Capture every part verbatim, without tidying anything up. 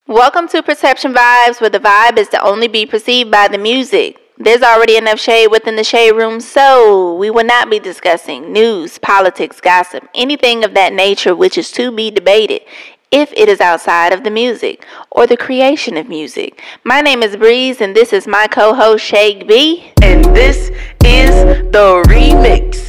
Welcome to Perception Vibes, where the vibe is to only be perceived by the music. There's already enough shade within the shade room, so we will not be discussing news, politics, gossip, anything of that nature which is to be debated if it is outside of the music or the creation of music. My name is Breeze, and this is my co-host Shake B. And this is the remix.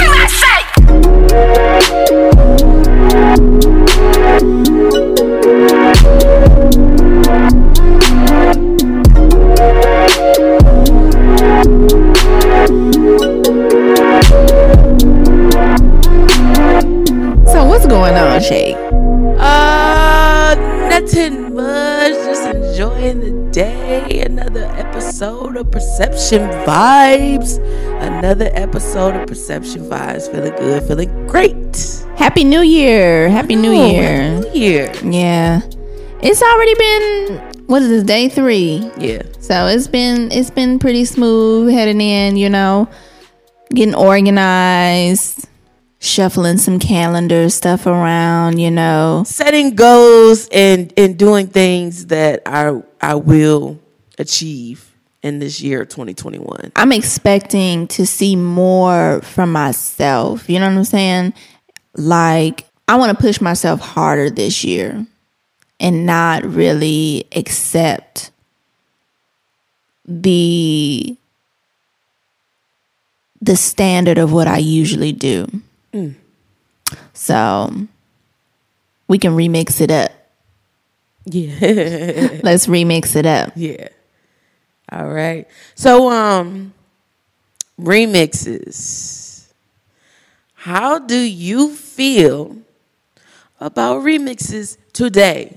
So what's going on, Shake? Uh, nothing much. Just enjoying the day. Another episode of Perception Vibes. Another episode of Perception Vibes. Feeling good, feeling great. Happy New Year. Happy New Oh, Year. Happy New Year. Yeah. It's already been, what is this, day three? Yeah. So it's been it's been pretty smooth heading in, you know, getting organized, shuffling some calendar stuff around, you know. Setting goals and, and doing things that I I will achieve in this year twenty twenty-one. I'm expecting to see more from myself. You know what I'm saying? Like, I want to push myself harder this year and not really accept the the standard of what I usually do. Mm. So we can remix it up. Yeah. Let's remix it up. Yeah. All right. So, um, remixes. How do you feel about remixes today?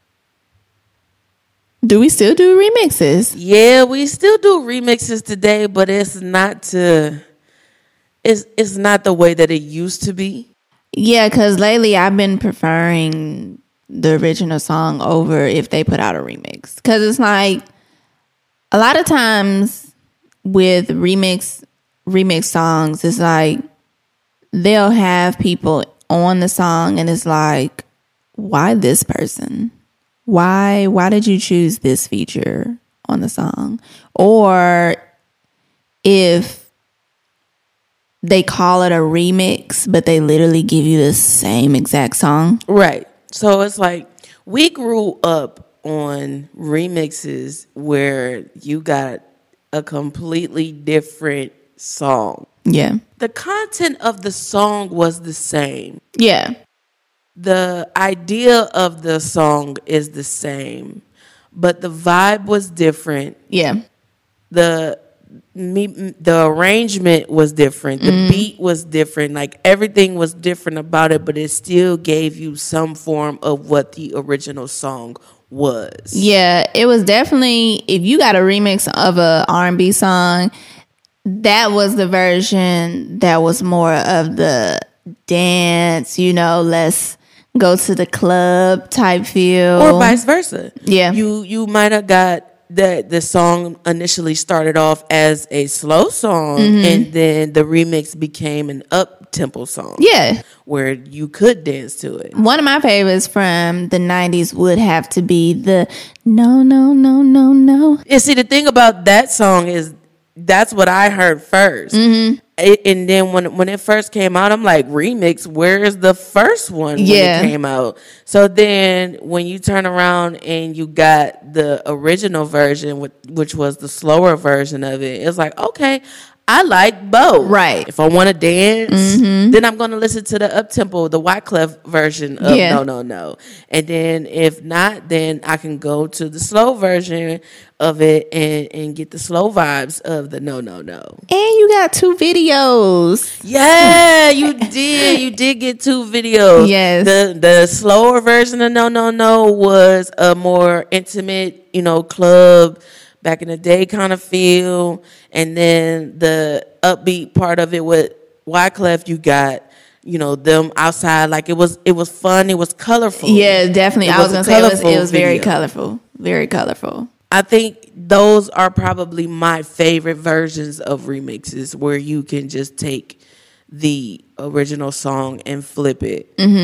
Do we still do remixes? Yeah, we still do remixes today, but it's not to it's it's not the way that it used to be. Yeah, because lately I've been preferring the original song over if they put out a remix. Because it's like a lot of times with remix remix songs, it's like they'll have people on the song and it's like, why this person? Why why did you choose this feature on the song? Or if they call it a remix, but they literally give you the same exact song. Right. So it's like we grew up on remixes where you got a completely different song. Yeah. The content of the song was the same. Yeah. The idea of the song is the same, but the vibe was different. Yeah. The me, the arrangement was different. The Mm-hmm. beat was different. Like everything was different about it, but it still gave you some form of what the original song was. Yeah. It was definitely, if you got a remix of a R and B song, that was the version that was more of the dance, you know, let's go to the club type feel. Or vice versa. Yeah. You you might have got that the song initially started off as a slow song, Mm-hmm. and then the remix became an up tempo song. Yeah. Where you could dance to it. One of my favorites from the nineties would have to be the no, no, no, no, no. And see, the thing about that song is that's what I heard 1st Mm-hmm. It, and then when when it first came out, I'm like, remix, where is the first one when Yeah. it came out? So then when you turn around and you got the original version, which, which was the slower version of it, it's like, okay, I like both. Right. If I want to dance, then I'm going to listen to the up-tempo, the Wyclef version of Yeah. No, No, No. And then if not, then I can go to the slow version of it and, and get the slow vibes of the No, No, No. And you got two videos. Yeah, you did. You did get two videos. Yes. The the slower version of No, No, No was a more intimate, you know, club back in the day kind of feel. And then the upbeat part of it with Wyclef, you got, you know, them outside. Like it was it was fun. It was colorful. Yeah, definitely. It I was was going a to say it was, it was colorful very video. colorful. Very colorful. I think those are probably my favorite versions of remixes where you can just take the original song and flip it. Mm-hmm.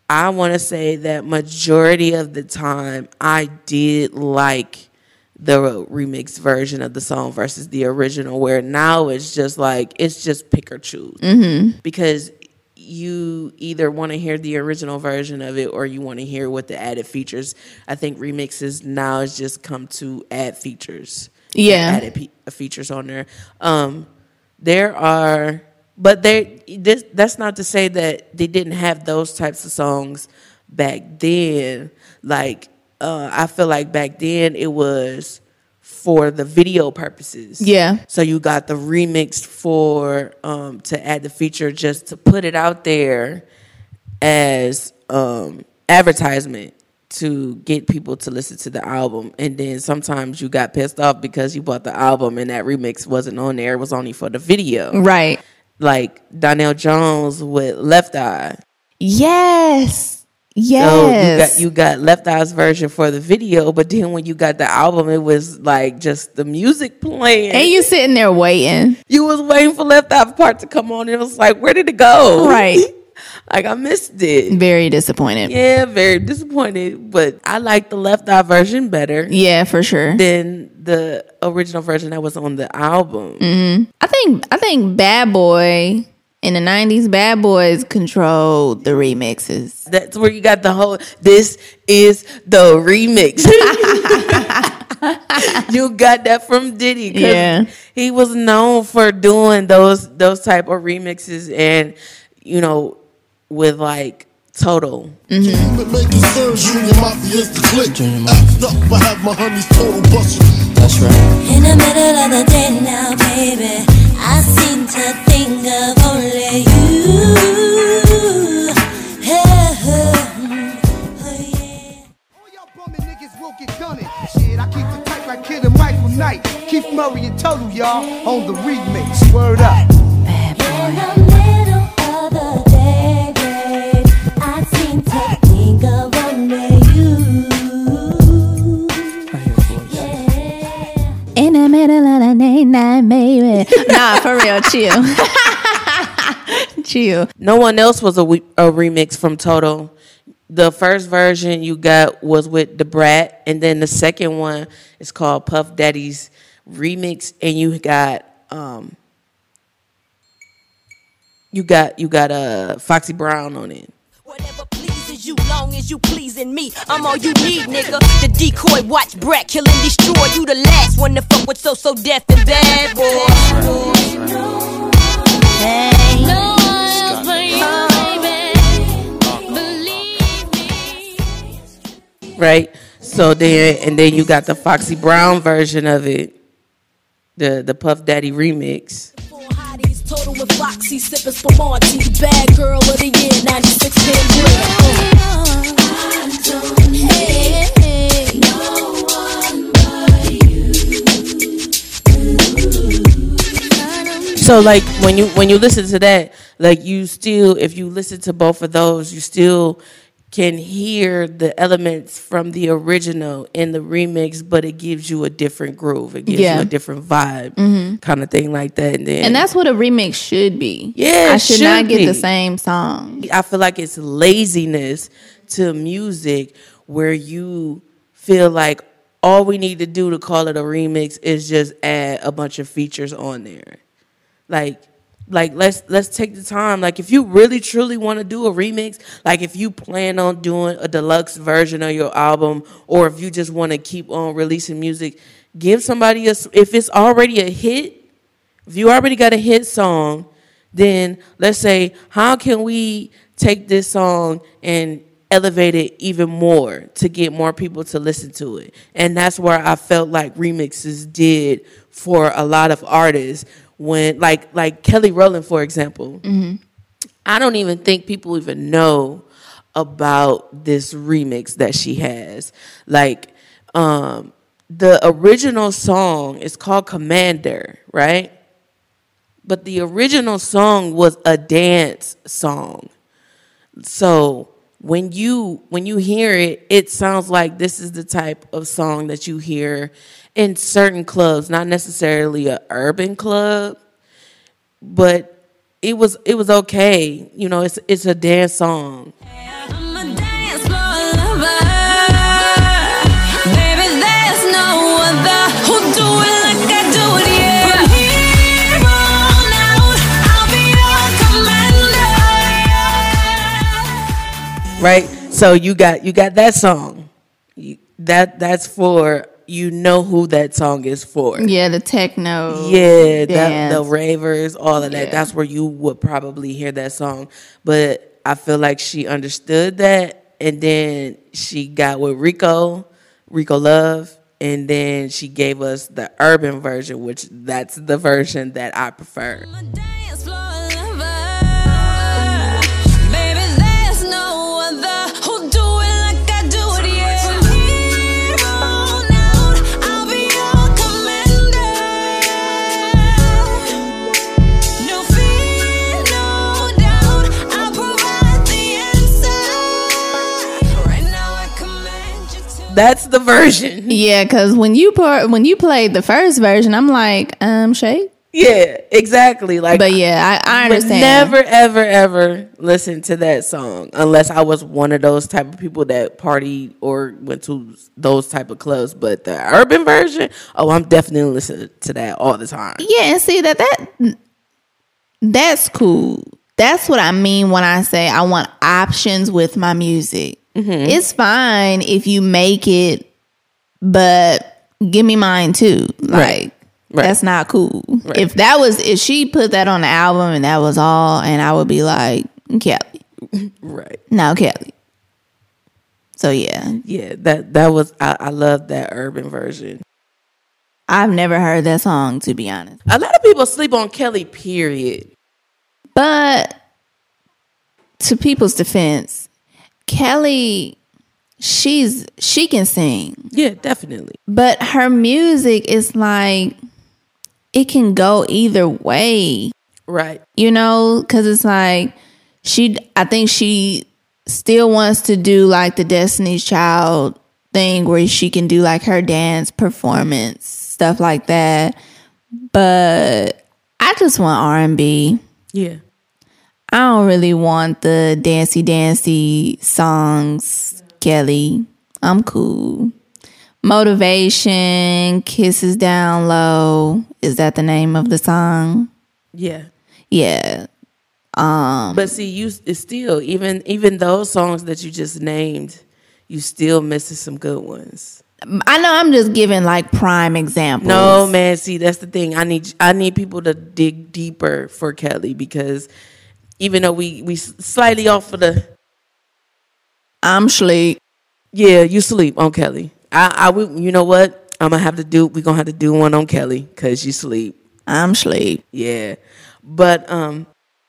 I want to say that majority of the time I did like the remix version of the song versus the original, where now it's just like, it's just pick or choose. Mm-hmm. Because you either want to hear the original version of it or you want to hear what the added features. I think remixes now has just come to add features. Yeah. Added pe- features on there. Um, there are... But they this that's not to say that they didn't have those types of songs back then. Like uh, I feel like back then it was for the video purposes. Yeah. So you got the remix for um, to add the feature just to put it out there as um, advertisement to get people to listen to the album. And then sometimes you got pissed off because you bought the album and that remix wasn't on there. It was only for the video. Right. Like Donnell Jones with Left Eye. Yes. Yes. So you got you got Left Eye's version for the video, but then when you got the album, it was like just the music playing. And you sitting there waiting. You was waiting for Left Eye part to come on. It was like, where did it go? Right. Like I missed it. Very disappointed. Yeah, very disappointed. But I like the Left Eye version better. Yeah, for sure. Than the original version that was on the album. Mm-hmm. I think I think Bad Boy in the nineties, Bad Boys controlled the remixes. That's where you got the whole. This is the remix. You got that from Diddy. Yeah, he was known for doing those those type of remixes, and you know, with like Total. Mm-hmm. That's right. In the middle of the day now, baby, I seem to think of only you. Hey, oh, yeah. All y'all bumming niggas will get done it. Shit, I keep the tight like Kid and Michael Knight. Keith Murray and Total, y'all, on the remix. Word up. Bad Boy. In the middle of the day, babe, I seem to think of only you. In the middle of the night, night, baby. Nah, for real, chill. Chill. No one else was a, a remix from Total. The first version you got was with Da Brat, and then the second one is called Puff Daddy's remix, and you got um, you got you got uh, Foxy Brown on it. Whatever pleases you, long as you pleasing me, I'm all you need, nigga. The decoy, watch Brat, kill and destroy. You the last one to fuck with so so deaf and bad boy. Hey, no one else but you, baby. Believe me. Right. So then, and then you got the Foxy Brown version of it, the the Puff Daddy remix. Total with Foxy, sipping Spumante. Bad girl of the year, ninety-six Pandora. Hey, hey, no one but you. So like when you when you listen to that, like you still, if you listen to both of those, you still can hear the elements from the original in the remix, but it gives you a different groove. It gives Yeah. you a different vibe, Mm-hmm. kind of thing like that. And then And that's what a remix should be. Yeah, I it should, should not get be. the same song. I feel like it's laziness to music where you feel like all we need to do to call it a remix is just add a bunch of features on there. Like, like let's let's take the time. Like, if you really truly want to do a remix, like if you plan on doing a deluxe version of your album, or if you just want to keep on releasing music, give somebody a. If it's already a hit, if you already got a hit song, then let's say, how can we take this song and elevate it even more to get more people to listen to it? And that's where I felt like remixes did for a lot of artists. When like like Kelly Rowland, for example, mm-hmm. I don't even think people even know about this remix that she has. Like um, the original song is called Commander, right? But the original song was a dance song. So when you when you hear it, it sounds like this is the type of song that you hear in certain clubs, not necessarily an urban club, but it was it was okay. You know, it's it's a dance song. I'm right? So you got you got that song. You, that that's for, you know who that song is for. Yeah, the techno. Yeah, that, dance. the ravers, all of that. Yeah. That's where you would probably hear that song. But I feel like she understood that, and then she got with Rico, Rico Love, and then she gave us the urban version, which that's the version that I prefer. That's the version. Yeah, because when you pour, when you played the first version, I'm like, um, Shay. Yeah, exactly. Like, but yeah, I, I would understand. Never, ever, ever listen to that song unless I was one of those type of people that party or went to those type of clubs. But the urban version, oh, I'm definitely listening to that all the time. Yeah, and see that that that's cool. That's what I mean when I say I want options with my music. Mm-hmm. It's fine if you make it, but give me mine too. Like, right. Right. That's not cool. Right. If that was, if she put that on the album and that was all, and I would be like, Kelly. Right. No, Kelly. So yeah. Yeah, that, that was, I, I love that urban version. I've never heard that song, to be honest. A lot of people sleep on Kelly, period. But to people's defense, Kelly, she's she can sing. Yeah, definitely. But her music is like, it can go either way. Right. You know, because it's like, she, I think she still wants to do like the Destiny's Child thing where she can do like her dance performance, stuff like that. But I just want R and B. Yeah. I don't really want the dancey dancey songs, Kelly. I'm cool. Motivation, Kisses Down Low. Is that the name of the song? Yeah. Yeah. Um, but see, you it's still, even even those songs that you just named, you still missing some good ones. I know I'm just giving like prime examples. No, man. See, that's the thing. I need I need people to dig deeper for Kelly, because even though we we slightly off of the, I'm sleep. Yeah, you sleep on Kelly. I I would, you know what? I'm gonna have to do. We're gonna have to do one on Kelly because you sleep. I'm sleep. Yeah, but um.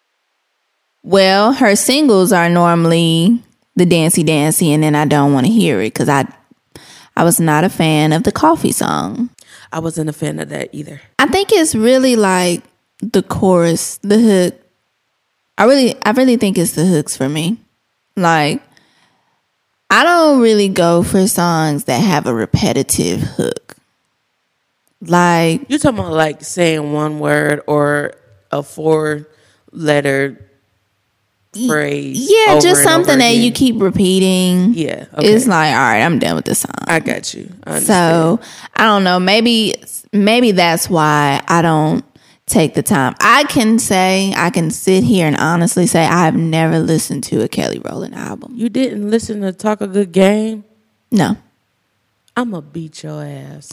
Well, her singles are normally the Dancy Dancy, and then I don't want to hear it because I, I was not a fan of the Coffee song. I wasn't a fan of that either. I think it's really like the chorus, the hook. I really, I really think it's the hooks for me. Like, I don't really go for songs that have a repetitive hook. Like, you're talking about like saying one word or a four letter phrase. Yeah, just something that you keep repeating. Yeah. Okay. It's like, all right, I'm done with this song. I got you. I so I don't know. Maybe maybe that's why I don't take the time. I can say, I can sit here and honestly say I have never listened to a Kelly Rowland album. You didn't listen to Talk a Good Game? No. I'm going to beat your ass.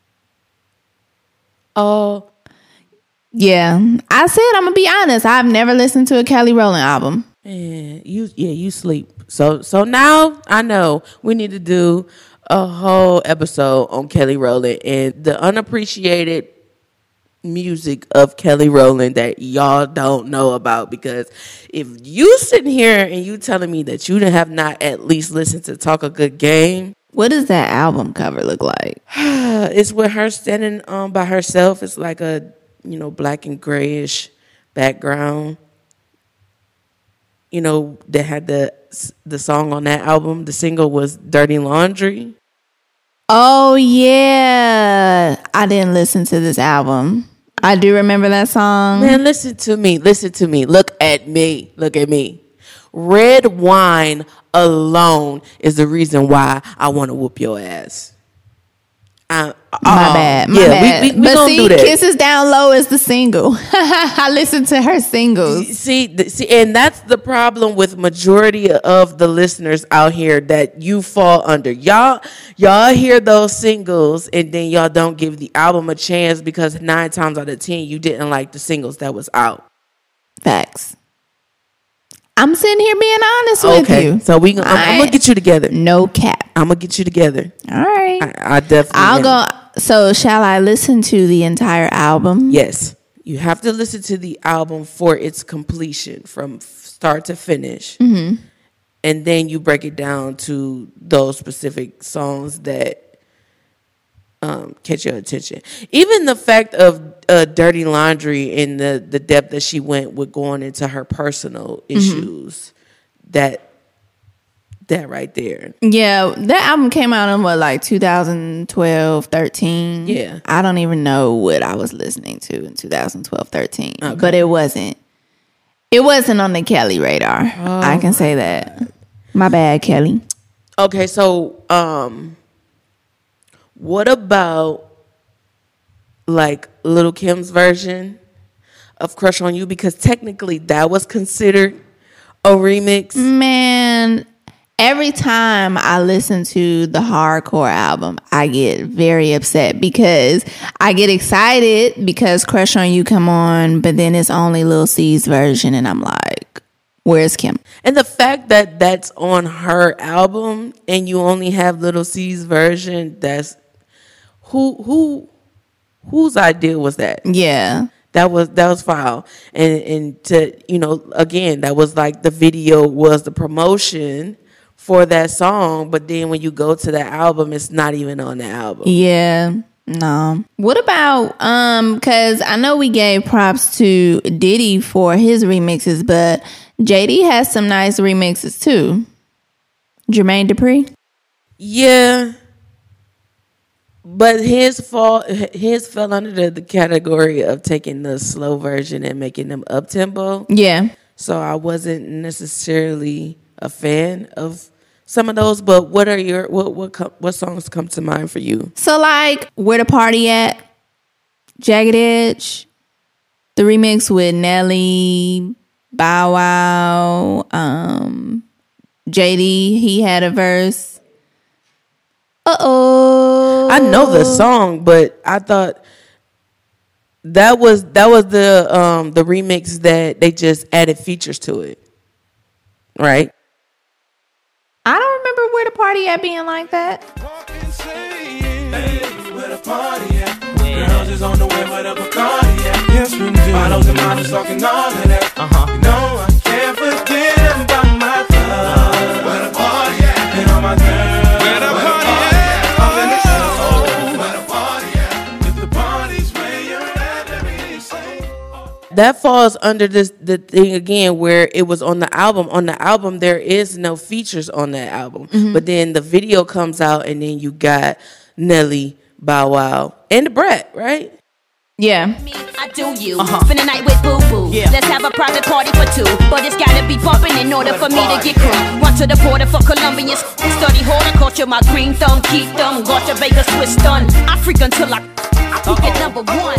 Oh. Yeah. I said, I'm going to be honest. I've never listened to a Kelly Rowland album. Man, you yeah, you sleep. So so now I know we need to do a whole episode on Kelly Rowland and the unappreciated music of Kelly Rowland that y'all don't know about, because if you sitting here and you telling me that you have not at least listened to Talk a Good Game. What does that album cover look like? It's with her standing um by herself. It's like a, you know, black and grayish background. You know, that had the the song on that album. The single was Dirty Laundry. Oh, yeah. I didn't listen to this album. I do remember that song. Man, listen to me. Listen to me. Look at me. Look at me. Red wine alone is the reason why I want to whoop your ass. Uh, My oh, bad. My yeah, bad. we, we, we but gonna see, do that. Kisses Down Low is the single. I listened to her singles. See, th- see, and that's the problem with majority of the listeners out here that you fall under. Y'all, y'all hear those singles and then y'all don't give the album a chance because nine times out of ten you didn't like the singles that was out. Facts. I'm sitting here being honest with Okay, you. so we, gonna, I'm, I'm gonna get you together. No cap. I'm gonna get you together. All right. I, I definitely. I'll am. go. So, shall I listen to the entire album? Yes, you have to listen to the album for its completion from f- start to finish, mm-hmm. and then you break it down to those specific songs that um, catch your attention. Even the fact of uh, "Dirty Laundry" and the the depth that she went with going into her personal issues, mm-hmm. that that right there. Yeah, that album came out in what, like two thousand twelve, thirteen? Yeah. I don't even know what I was listening to in two thousand twelve, thirteen. Okay. But it wasn't. It wasn't on the Kelly radar. Oh, I can say that. My bad, Kelly. Okay, so um, what about like Lil' Kim's version of "Crush on You"? Because technically that was considered a remix. Man, every time I listen to the hardcore album, I get very upset because I get excited because "Crush on You" come on, but then it's only Lil C's version, and I'm like, where's Kim? And the fact that that's on her album and you only have Lil C's version, that's who who whose idea was that? Yeah. That was that was foul. And and to, you know, again, that was like the video was the promotion for that song, but then when you go to the album, it's not even on the album. Yeah. No. What about um cuz I know we gave props to Diddy for his remixes, but J D has some nice remixes too. Jermaine Dupri? Yeah. But his fall his fell under the, the category of taking the slow version and making them up tempo. Yeah. So I wasn't necessarily a fan of some of those, but what are your what what co- what songs come to mind for you? So like Where the Party At, Jagged Edge, the remix with Nelly, Bow Wow, um, J D, he had a verse. Uh-oh. I know the song, but I thought that was that was the um the remix that they just added features to it. Right? I don't remember Where the Party At being like that. Where the party at? Girls is on the way, where the Bacardi at? Yes, we do. Bottles and models talking all of that. Uh-huh. You know I can't forget about my love. Where the party at? And all my girls. Where the party at? All in the show. Where the party at? If the party's where you're at, let me say. That falls under this the thing again where it was on the album. On the album, there is no features on that album. Mm-hmm. But then the video comes out and then you got Nelly, Bow Wow, and the Brat, right? Yeah. I do you. Uh-huh. Spend the night with Boo Boo. Yeah. Let's have a private party for two. But it's gotta be bumping in order for me to get crew. Run to the border for Colombians. Study horticulture, my green thumb, keep them. Watch a Vegas Swiss done. I freak until I, I peak at number one.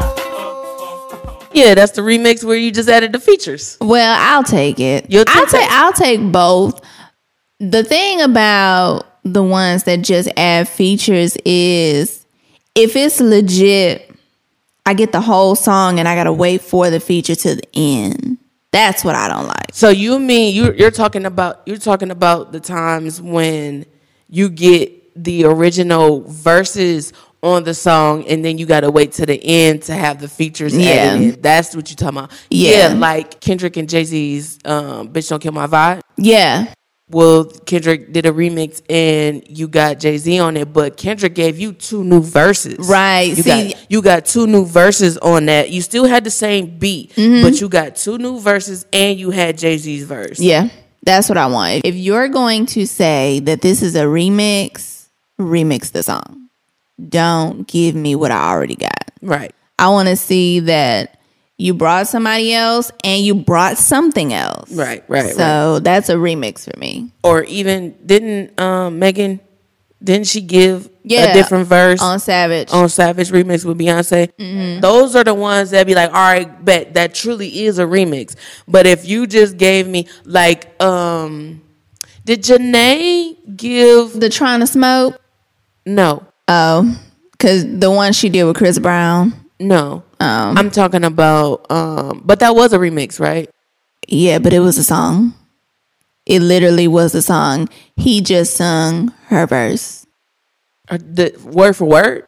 Yeah, that's the remix where you just added the features. Well, I'll take it. You'll take I'll take that? I'll take both. The thing about the ones that just add features is if it's legit, I get the whole song and I gotta wait for the feature to the end. That's what I don't like. So you mean you you're talking about you're talking about the times when you get the original verses on the song and then you gotta wait to the end to have the features Yeah. added in. That's what you're talking about. Yeah. Yeah, like Kendrick and Jay-Z's um, Bitch Don't Kill My Vibe. Yeah. Well, Kendrick did a remix and you got Jay-Z on it, but Kendrick gave you two new verses. Right. You, See, got, you got two new verses on that. You still had the same beat, Mm-hmm. but you got two new verses and you had Jay-Z's verse. Yeah. That's what I want. If you're going to say that this is a remix, remix the song. Don't give me what I already got. Right. I want to see that you brought somebody else and you brought something else. Right, right, So that's a remix for me. Or even, didn't um, Megan Didn't she give Yeah, a different verse on Savage. on Savage remix with Beyonce? Mm-hmm. Those are the ones that be like, all right, bet that truly is a remix. But if you just gave me like, um, did Janae give? The Trying to Smoke? No, Oh, because the one she did with Chris Brown. no. Um, I'm talking about, um, but that was a remix, right? Yeah, but it was a song. It literally was a song. He just sung her verse. Or the word for word.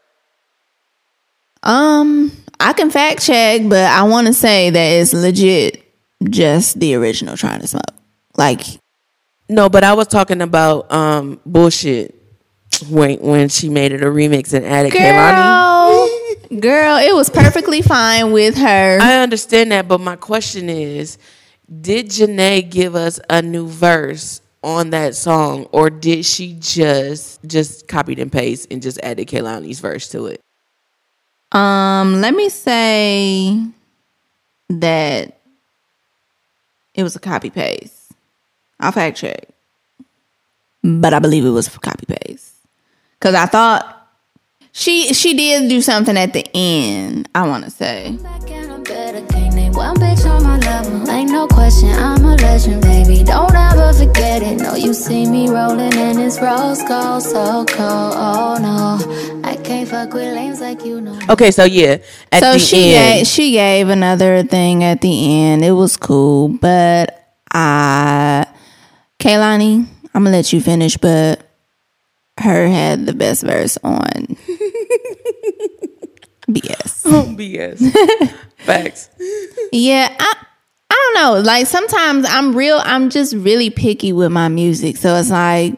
Um, I can fact check, but I want to say that it's legit just the original Trying to Smoke. Like, No, but I was talking about um bullshit when when she made it a remix and added Kehlani. girl, girl, it was perfectly fine with her. I understand that, but my question is, did Janae give us a new verse on that song, or did she just just copied and paste and just added Kehlani's verse to it? Um, let me say that it was a copy paste. I'll fact check, but I believe it was a copy paste because I thought she she did do something at the end. I want to say. One bitch on my level, ain't no question, I'm a legend, baby. Don't ever forget it. No, you see me rolling and it's rose gold, so cold. Oh no, I can't fuck with lames like you know. Okay, so yeah, at So the she end, gave, she gave another thing at the end. It was cool, but I, Kehlani, I'm gonna let you finish, but her had the best verse on B S. B S facts. Yeah, I I don't know. Like sometimes I'm real. I'm just really picky with my music. So it's like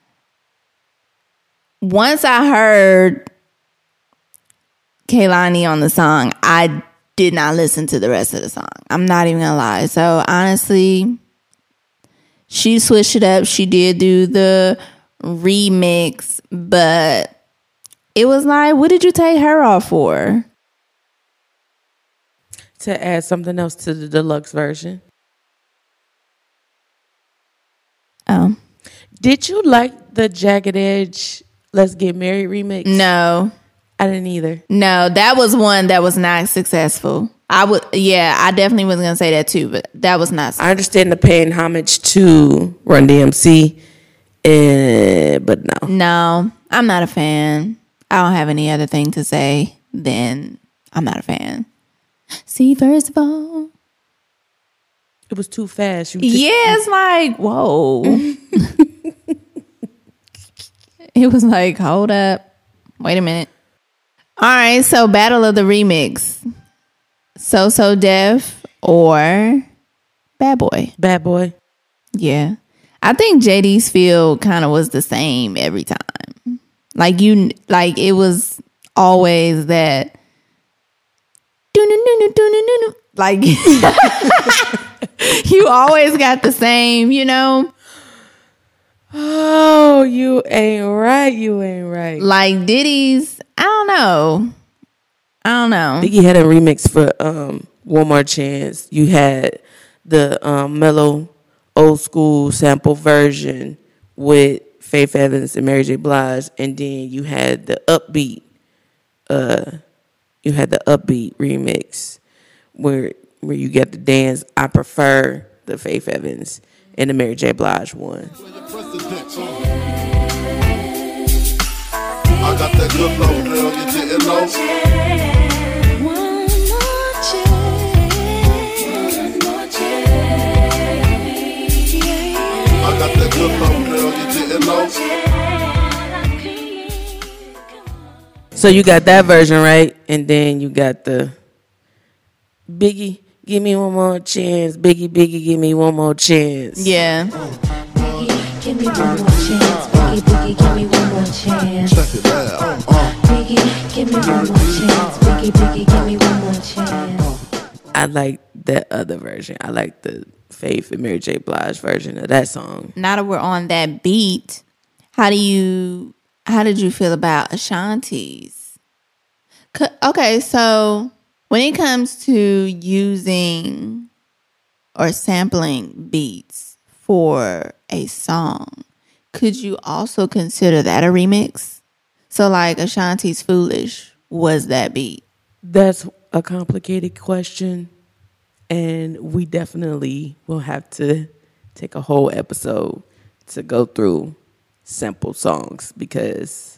once I heard Kehlani on the song, I did not listen to the rest of the song. I'm not even gonna lie. So honestly, she switched it up. She did do the remix, but it was like, what did you take her off for? To add something else to the deluxe version. Oh. Did you like the Jagged Edge Let's Get Married remix? No. I didn't either. No, that was one that was not successful. I would, yeah, I definitely was gonna say that too, but that was not. I understand the paying homage to Run D M C, uh, but no. No, I'm not a fan. I don't have any other thing to say than I'm not a fan. See, first of all, It was too fast. You yeah, it's like, whoa. It was like, hold up. Wait a minute. All right, so Battle of the Remix. So So Def or Bad Boy? Bad Boy. Yeah. I think J D's feel kind of was the same every time. Like you, like it was always that. Like you always got the same, you know. Oh, you ain't right. You ain't right. Like Diddy's, I don't know. I don't know. Biggie had a remix for um, One More Chance. You had the um, mellow old school sample version with Faith Evans and Mary J. Blige, and then you had the upbeat. Uh, you had the upbeat remix where where you get the dance. I prefer the Faith Evans and the Mary J. Blige one. I got that good love, girl, you didn't know. One more chance. One more chance. I got that good love, girl, you didn't know. So you got that version, right? And then you got the Biggie, give me one more chance. Biggie, Biggie, give me one more chance. Yeah. Biggie, give me one more chance. Biggie, Biggie, give me one more chance. Check it out. Uh. Biggie, give me one more chance. Biggie, Biggie, give me one more chance. I like that other version. I like the Faith and Mary J. Blige version of that song. Now that we're on that beat, how do you? How did you feel about Ashanti's? Okay, so when it comes to using or sampling beats for a song, could you also consider that a remix? So like Ashanti's Foolish was that beat? That's a complicated question, and we definitely will have to take a whole episode to go through sample songs, because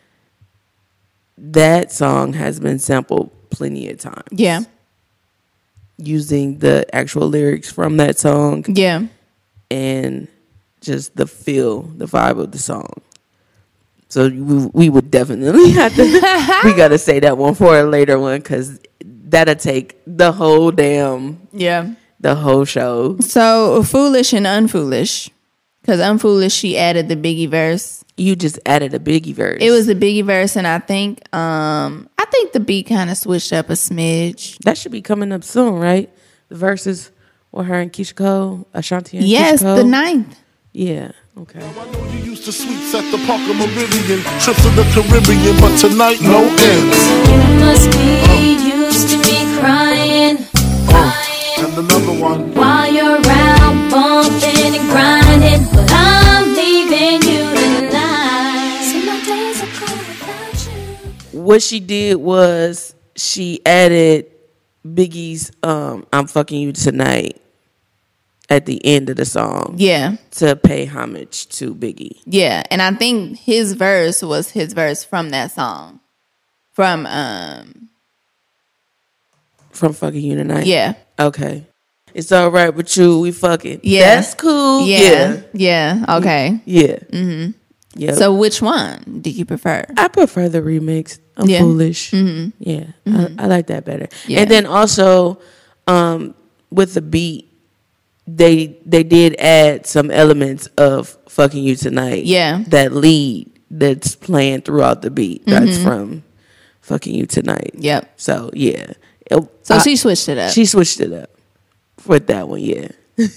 that song has been sampled plenty of times. Yeah. Using the actual lyrics from that song. Yeah. And just the feel, the vibe of the song. So we, we would definitely have to, we got to say that one for a later one, because that'll take the whole damn, Yeah. the whole show. So Foolish and Unfoolish. Because Unfoolish, she added the Biggie verse. You just added a Biggie verse. It was the Biggie verse, and I think um, I think the beat kind of switched up a smidge. That should be coming up soon, right? The verses with her and Keisha Cole, Ashanti and Yes, Keisha Cole. the ninth. Yeah, okay. I know you used to sweets at the Parker Meridian, trips to the Caribbean, but tonight no ends. You must be used to me crying, crying. And another one. While you're out bumping and grinding, but I'm leaving you tonight. See, my days are cold without you. What she did was she added Biggie's um, I'm Fucking You Tonight at the end of the song. Yeah. To pay homage to Biggie. Yeah, and I think his verse was his verse from that song. From, um... From Fucking You Tonight? Yeah. Okay. It's all right with you, we fucking. Yeah. That's cool. Yeah. Yeah, okay. Yeah. Mm-hmm. Yeah. So which one do you prefer? I prefer the remix. I'm Yeah. foolish. Mm-hmm. Yeah. I, I like that better. Yeah. And then also, um, with the beat, they they did add some elements of Fucking You Tonight. Yeah. That lead that's playing throughout the beat. That's from Fucking You Tonight. Yep. So yeah. It- So I- she switched it up. She switched it up with that one, yeah.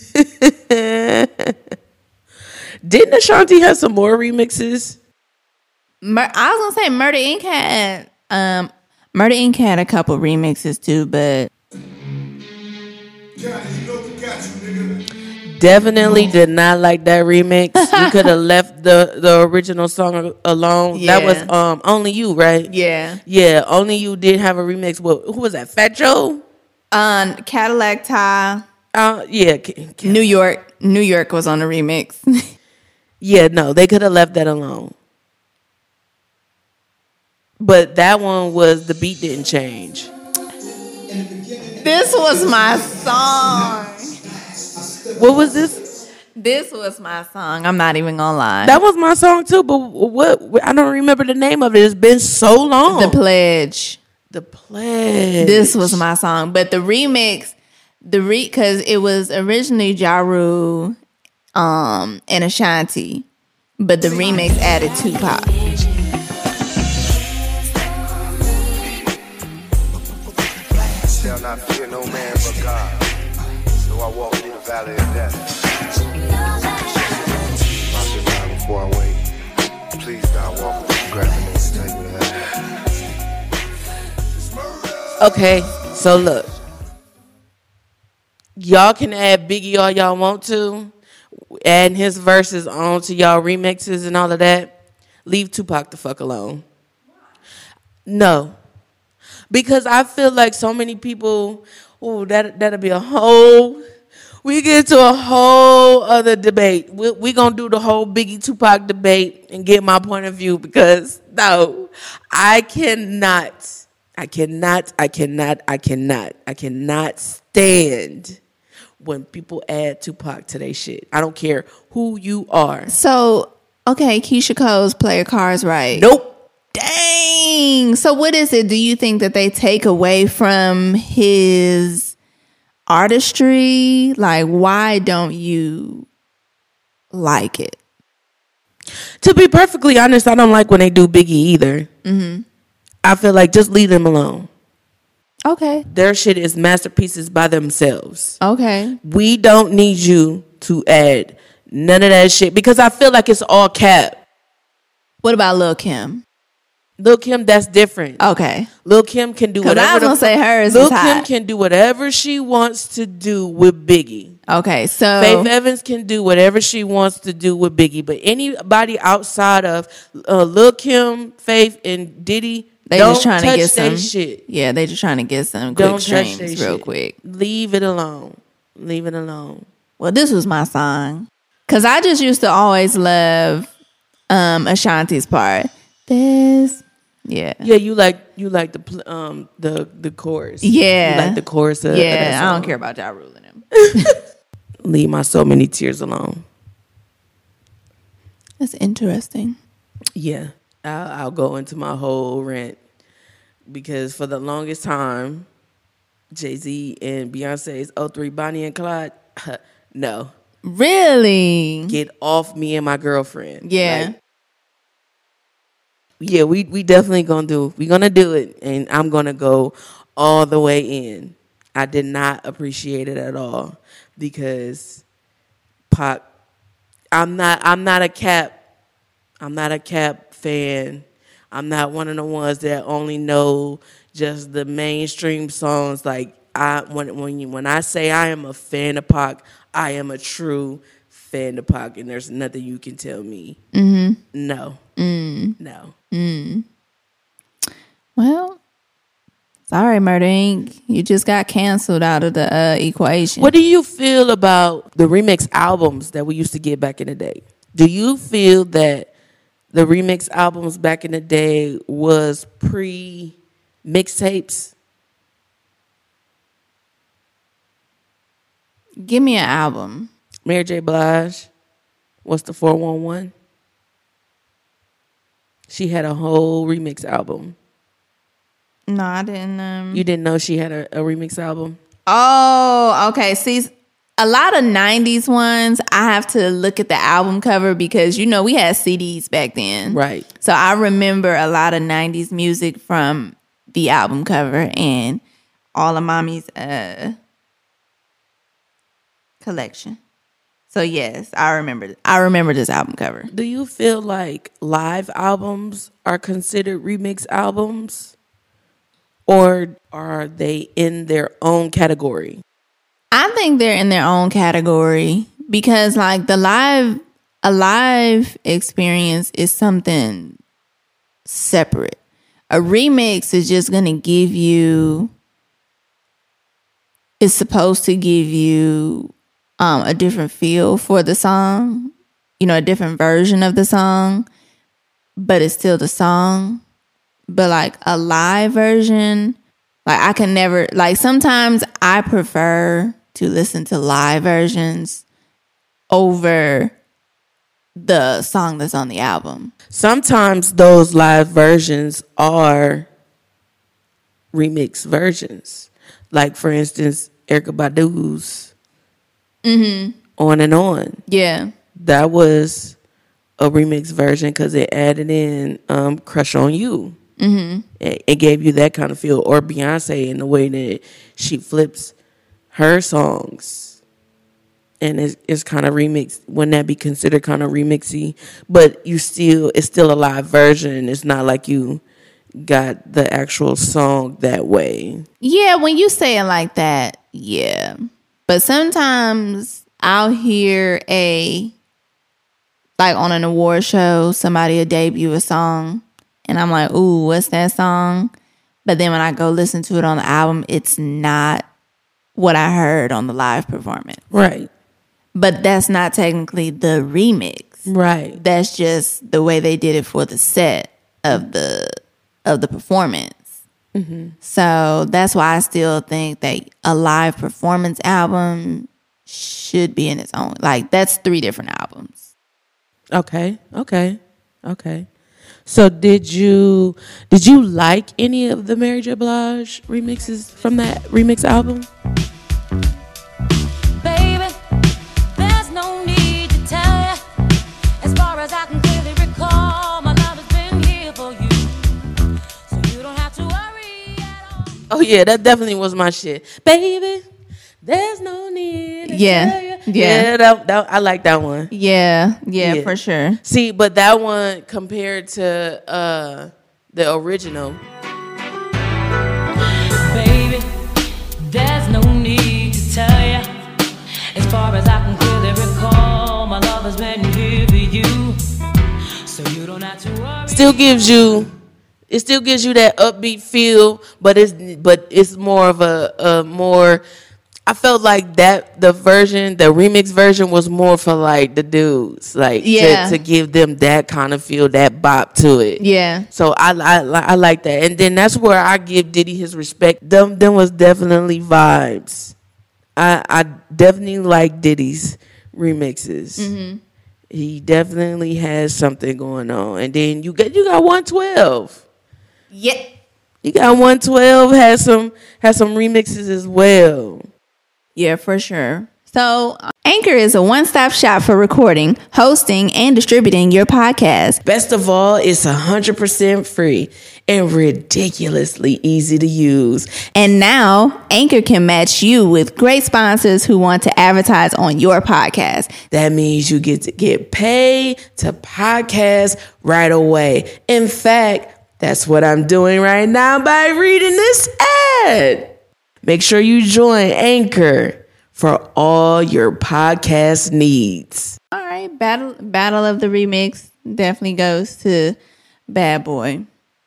Didn't Ashanti have some more remixes? Mur- I was gonna say Murder Inc had um Murder Inc had a couple remixes too, but Definitely did not like that remix. You could have left the, the original song alone. Yeah. That was um Only You, right? yeah. Yeah, Only You did have a remix. With, who was that? Fat Joe? Um, Cadillac Ty, Uh, yeah. K- K- New York, New York was on the remix. Yeah, no, they could have left that alone. But that one was, the beat didn't change. This was my song. What was this? This was my song. I'm not even gonna lie. That was my song too, but what? I don't remember the name of it. It's been so long. The Pledge. The Pledge. This was my song, but the remix, the re because it was originally Ja Rule, um, and Ashanti, but the remix added Tupac. Shall not fear no man but God. So I walk through the valley of death. I should die before I wait. Please God, walk with me, grab me and take me to heaven. Okay, so look. Y'all can add Biggie all y'all want to. Adding his verses on to y'all remixes and all of that. Leave Tupac the fuck alone. No. Because I feel like so many people, oh, that, that'll be a whole, we get to a whole other debate. We're we going to do the whole Biggie Tupac debate and get my point of view, because, no, I cannot, I cannot, I cannot, I cannot, I cannot stand when people add Tupac to their shit. I don't care who you are. So, okay, Keisha Cole's Play Your Cards Right. Nope. Dang. So what is it? Do you think that they take away from his artistry? Like, why don't you like it? To be perfectly honest, I don't like when they do Biggie either. Mm-hmm. I feel like just leave them alone. Okay. Their shit is masterpieces by themselves. Okay. We don't need you to add none of that shit, because I feel like it's all cap. What about Lil' Kim? Lil' Kim, that's different. Okay. Lil' Kim can do 'Cause whatever. I was gonna the- say hers Lil' is Kim hot. can do whatever she wants to do with Biggie. Okay, so Faith Evans can do whatever she wants to do with Biggie, but anybody outside of uh, Lil Kim, Faith, and Diddy, they don't just trying touch to get they some shit. Yeah, they just trying to get some quick Don't touch streams they real shit. quick. Leave it alone. Leave it alone. Well, this was my song because I just used to always love um, Ashanti's part. This, yeah, Yeah, you like you like the pl- um the the chorus. yeah, You like the chorus. Of, of yeah. that I don't song. care about y'all ruling him. Leave my so many tears alone. That's interesting. Yeah, I'll, I'll go into my whole rant because for the longest time, Jay-Z and Beyonce's oh three Bonnie and Clyde, no. Really? Get off me and my girlfriend. Yeah. Like, yeah, we, we definitely gonna do, we gonna do it, and I'm gonna go all the way in. I did not appreciate it at all because Pac, I'm not, I'm not a Cap, I'm not a Cap fan. I'm not one of the ones that only know just the mainstream songs. Like I, when when you, when I say I am a fan of Pac, I am a true fan of Pac, and there's nothing you can tell me. Mm-hmm. No, Mm. no. Mm. Well, sorry, Murder Incorporated. You just got canceled out of the uh, equation. What do you feel about the remix albums that we used to get back in the day? Do you feel that the remix albums back in the day was pre mixtapes? Give me an album. Mary J. Blige, what's the four one one? She had a whole remix album. No, I didn't. Um... You didn't know she had a, a remix album? Oh, okay. See, a lot of nineties ones, I have to look at the album cover because, you know, we had C Ds back then. Right. So I remember a lot of nineties music from the album cover and all of Mommy's uh, collection. So yes, I remember. I remember this album cover. Do you feel like live albums are considered remix albums? Or are they in their own category? I think they're in their own category because like the live, a live experience is something separate. A remix is just going to give you, it's supposed to give you um, a different feel for the song, you know, a different version of the song, but it's still the song. But like a live version, like I can never, like sometimes I prefer to listen to live versions over the song that's on the album. Sometimes those live versions are remix versions. Like for instance, Erykah Badu's Mm-hmm. On and On. Yeah. That was a remix version because it added in um, Crush on You. Mm-hmm. It, it gave you that kind of feel. Or Beyonce in the way that she flips her songs. And it's, it's kind of remixed. Wouldn't that be considered kind of remixy? But you still, it's still a live version. It's not like you got the actual song that way. Yeah, when you say it like that, yeah. But sometimes I'll hear a, like on an award show, somebody will debut a song. And I'm like, ooh, what's that song? But then when I go listen to it on the album, it's not what I heard on the live performance. Right. But that's not technically the remix. Right. That's just the way they did it for the set of the of the performance. Mm-hmm. So that's why I still think that a live performance album should be in its own. Like that's three different albums. Okay. Okay. Okay. So did you did you like any of the Mary J. Blige remixes from that remix album? Baby, there's no need to tell you. As far as I can clearly recall, my love has been here for you. So you don't have to worry at all. Oh yeah, that definitely was my shit. Baby, there's no need to Yeah. tell you. Yeah. Yeah, that, that, I like that one. Yeah, yeah, Yeah. for sure. See, but that one compared to uh, the original. Baby, there's no need to tell you. As far as I can clearly recall, my love has been here for you. So you don't have to worry. Still gives you, it still gives you that upbeat feel, but it's but it's more of a, a more. I felt like that the version, the remix version, was more for like the dudes, like Yeah. to, to give them that kind of feel, that bop to it. Yeah. So I, I I like that, and then that's where I give Diddy his respect. Them them was definitely vibes. I I definitely like Diddy's remixes. Mm-hmm. He definitely has something going on, and then you got you got one twelve. Yeah. You got one twelve has some has some remixes as well. Yeah, for sure. So, Anchor is a one-stop shop for recording, hosting, and distributing your podcast. Best of all, it's one hundred percent free and ridiculously easy to use. And now, Anchor can match you with great sponsors who want to advertise on your podcast. That means you get to get paid to podcast right away. In fact, that's what I'm doing right now by reading this ad. Make sure you join Anchor for all your podcast needs. All right, battle battle of the remix definitely goes to Bad Boy.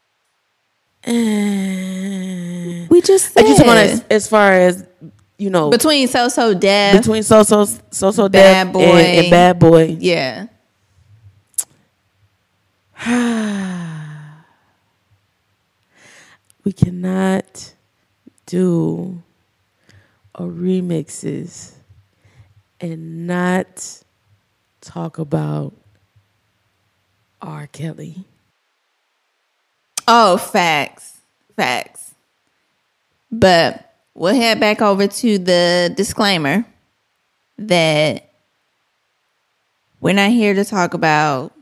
Uh, We just said I just want to, as far as, you know, between So So Def, between So So So So Bad Def Boy. and, and Bad Boy. yeah. We cannot do a remixes and not talk about R. Kelly. Oh, facts, facts. But we'll head back over to the disclaimer that we're not here to talk about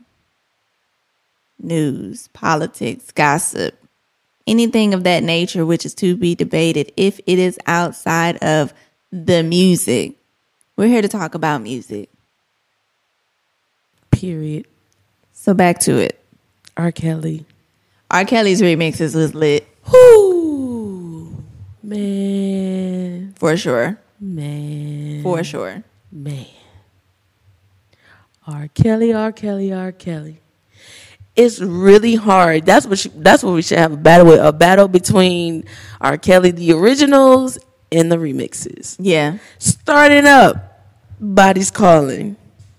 news, politics, gossip, anything of that nature, which is to be debated if it is outside of the music. We're here to talk about music. Period. So back to it. R. Kelly. R. Kelly's remixes was lit. Whoo, man, For sure. man, For sure. man. R. Kelly, R. Kelly, R. Kelly. It's really hard. That's what. She, that's what we should have a battle with. A battle between R. Kelly, the originals, and the remixes. Yeah. Starting up, Body's Calling.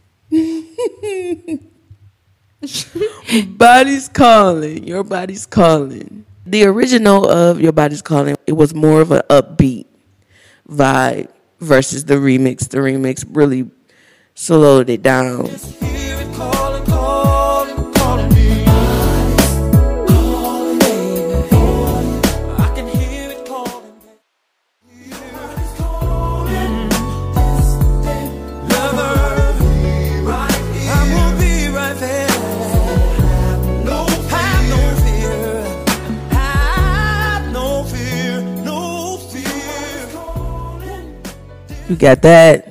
Body's Calling. Your Body's Calling. The original of Your Body's Calling, it was more of an upbeat vibe versus the remix. The remix really slowed it down. Hear it calling, calling, calling me. Calling, baby. I can hear it calling. It's calling. Lover, I will be right there. No, have no fear. Have no fear. No fear. You got that?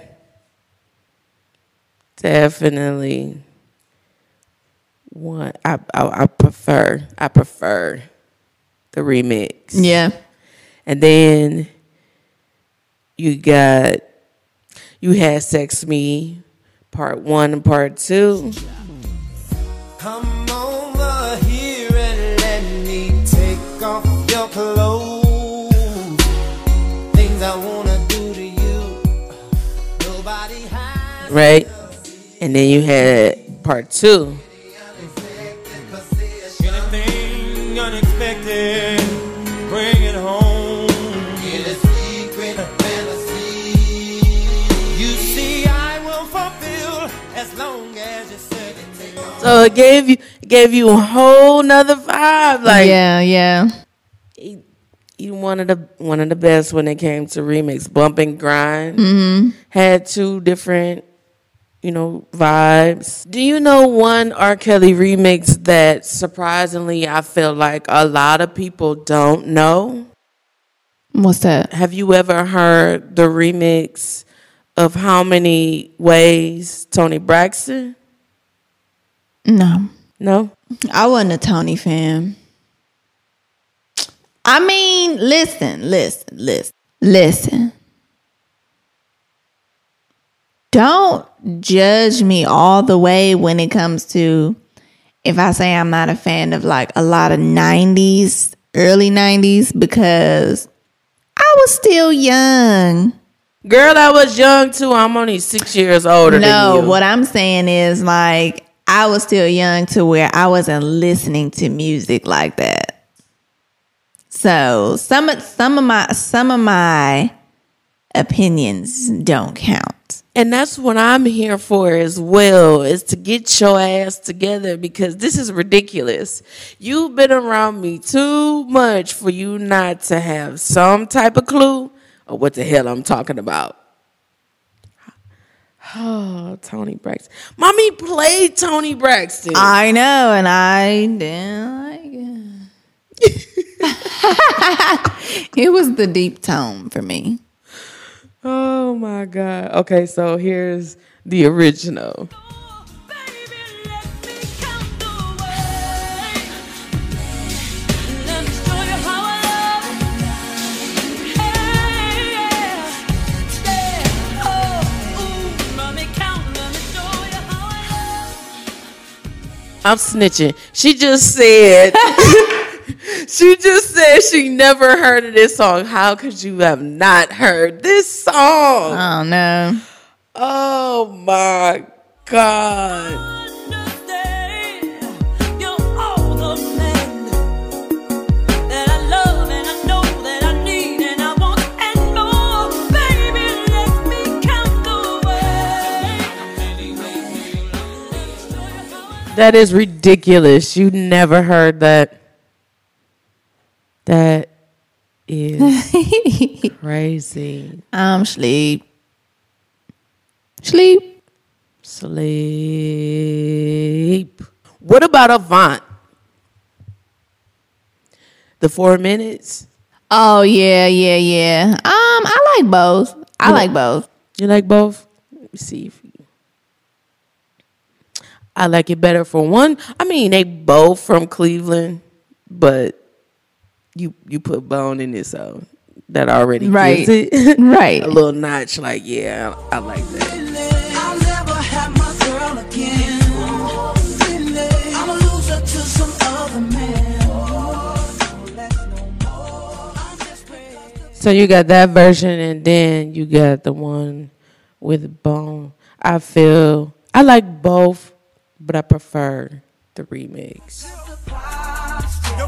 Definitely one. I, I I prefer I prefer the remix. Yeah. And then you got you had Sex Me part one and part two. Come over here and let me take off your clothes. Things I wanna do to you. Nobody has. Right? And then you had part two. Anything unexpected, bring it home. In a secret fantasy. You see, I will fulfill as long as you said it. So it gave you it gave you a whole nother vibe. Like yeah, yeah. he, he one of the one of the best when it came to remix. Bump and Grind Mm-hmm. had two different, you know, vibes. Do you know one R. Kelly remix that surprisingly I feel like a lot of people don't know? What's that? Have you ever heard the remix of How Many Ways, Tony Braxton? No. No? I wasn't a Tony fan. I mean, listen, listen, listen, listen. don't judge me all the way when it comes to if I say I'm not a fan of like a lot of nineties, early nineties, because I was still young. Girl, I was young too. I'm only six years older no, than you. what I'm saying is like I was still young to where I wasn't listening to music like that. So some of some of my some of my opinions don't count. And that's what I'm here for as well, is to get your ass together, because this is ridiculous. You've been around me too much for you not to have some type of clue of what the hell I'm talking about. Oh, Tony Braxton. Mommy played Tony Braxton. I know, and I didn't like it. It was the deep tone for me. Oh my God. Okay, so here's the original. I'm snitching. She just said, she just said she never heard of this song. How could you have not heard this song? Oh, no. Oh, my God. That is ridiculous. You never heard that. That is crazy. I'm sleep. Sleep. Sleep. What about Avant? The four minutes? Oh, yeah, yeah, yeah. Um, I like both. I You like like- both. You like both? Let me see if you. I like it better for one. I mean, they both from Cleveland, but you you put Bone in it, so that already Right. gives it Right. a little notch. Like, yeah, I, I like that. I'll never have my girl again. I'm a loser to some other man. So you got that version, and then you got the one with Bone. I feel I like both, but I prefer the remix. I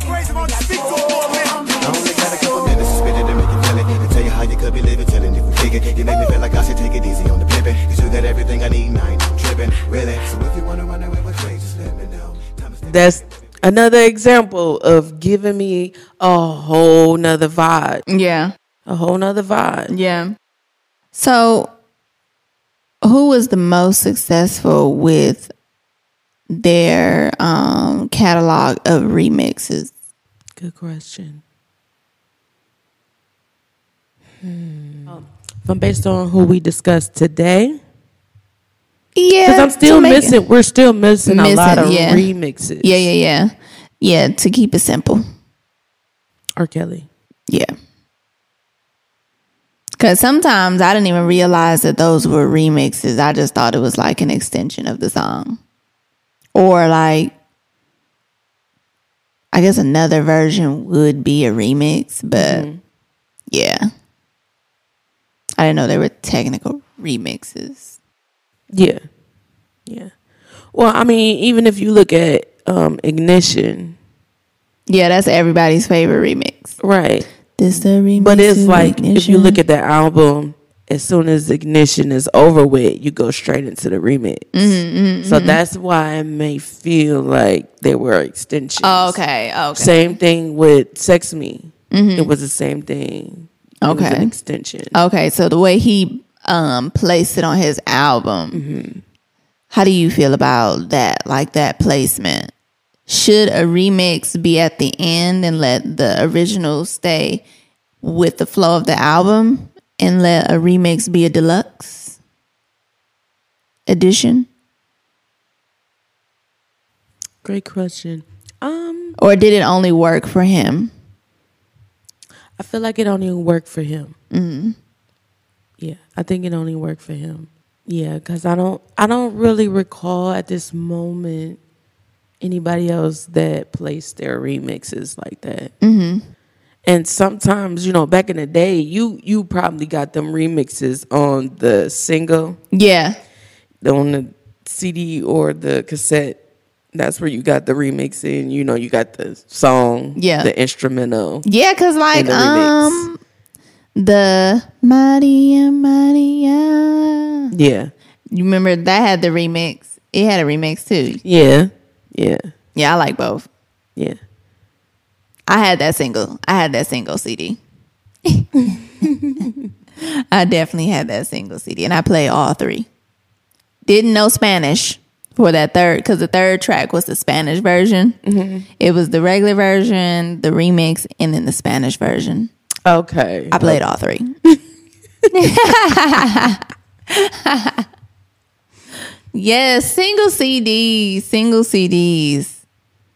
only got a couple minutes to spend it and make you feel it. And tell you how you could be living, telling if we kick it. You make me feel like I should take it easy on the pimpin'. Cause you got everything I need and I ain't no trippin'. Really? So if you wanna run away with Drake, just let me know. That's another example of giving me a whole nother vibe. Yeah. A whole nother vibe. Yeah. So, who was the most successful with their um, catalog of remixes? Good question. Hmm. From based on who we discussed today, Yeah, because I'm still to make missing. it- We're still missing, a lot of yeah. remixes. Yeah, yeah, yeah, yeah. To keep it simple. R. Kelly. Yeah. Because sometimes I didn't even realize that those were remixes. I just thought it was like an extension of the song. Or like, I guess another version would be a remix. But Mhm. yeah. I didn't know they were technical remixes. Yeah, yeah. Well, I mean, even if you look at um, Ignition, Yeah, that's everybody's favorite remix. right? This the remix. But it's of like if you Ignition. look at the album, as soon as Ignition is over with, you go straight into the remix. Mhm, mhm, so mhm. that's why it may feel like they were extensions. Oh, okay, okay. Same thing with Sex Me. Mhm. It was the same thing. It was Okay. an extension. Okay, so the way he um placed it on his album, Mm-hmm. how do you feel about that? Like that placement? Should a remix be at the end and let the original stay with the flow of the album, and let a remix be a deluxe edition? Great question. Um, Or did it only work for him? I feel like it only worked for him. Mm-hmm. Yeah, I think it only worked for him. Yeah, because I don't I don't really recall at this moment anybody else that placed their remixes like that. Mm-hmm. And sometimes, you know, back in the day, you you probably got them remixes on the single. Yeah. On the C D or the cassette. That's where you got the remix in. You know, you got the song, Yeah. the instrumental. Yeah, because like and the remix. um the Maria Maria. Yeah. You remember that had the remix. It had a remix too. Yeah. Yeah. Yeah, I like both. Yeah. I had that single. I had that single C D. I definitely had that single C D, and I played all three. Didn't know Spanish for that third, because the third track was the Spanish version. Mm-hmm. It was the regular version, the remix, and then the Spanish version. Okay. I played all three. Yes, single C Ds, single C Ds.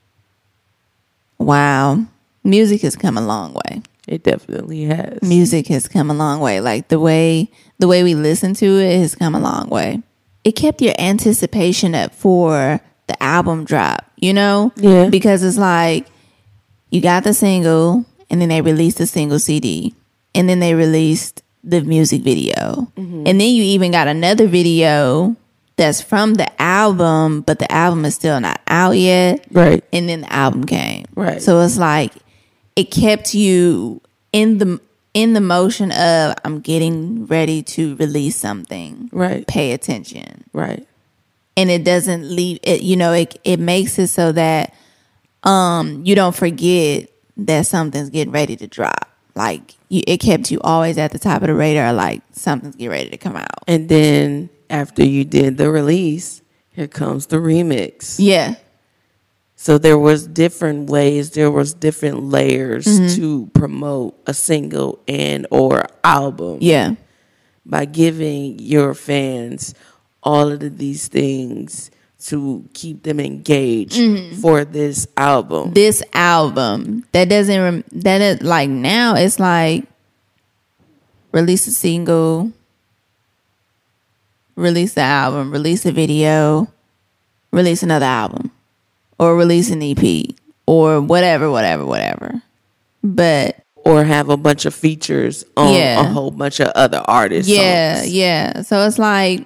Wow. Music has come a long way. It definitely has. Music has come a long way. Like the way the way we listen to it has come a long way. It kept your anticipation up for the album drop, you know? Yeah. Because it's like you got the single and then they released the single C D and then they released the music video. Mm-hmm. And then you even got another video that's from the album, but the album is still not out yet. Right. And then the album came. Right. So it's like it kept you in the in the motion of I'm getting ready to release something. Right. Pay attention. Right. And it doesn't leave it, you know, it it makes it so that um you don't forget that something's getting ready to drop. Like you, it kept you always at the top of the radar, like something's getting ready to come out. And then after you did the release, here comes the remix. Yeah. So there was different ways, there was different layers Mhm. to promote a single and or album. Yeah. By giving your fans all of these things to keep them engaged Mhm. for this album. This album that doesn't rem- that is like now it's like release a single, release the album, release a video, release another album, or release an E P, or whatever, whatever, whatever. But or have a bunch of features on Yeah. a whole bunch of other artists. yeah, songs. yeah. So it's like